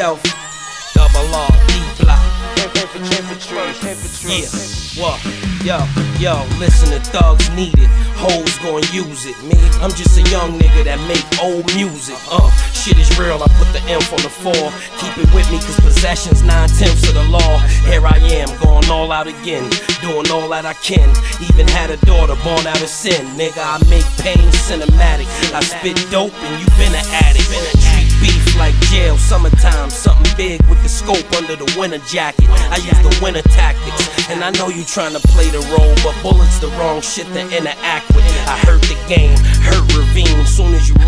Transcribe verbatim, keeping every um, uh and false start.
myself, double R, D block. Yeah, what? Yo, yo, listen to thugs need it, hoes gon' use it. Me, I'm just a young nigga that make old music. Uh, shit is real, I put the F on the four. Keep it with me, cause possession's nine-tenths of the law. Here I am, going all out again, doing all that I can. Even had a daughter born out of sin. Nigga, I make pain cinematic. I spit dope and you been an addict. Treat beef like jail, summertime, something big with the scope under the winter jacket. I use the winter tactics, and I know you tryna play the role, but bullets the wrong shit to interact with. I hurt the game, hurt Ravine, soon as you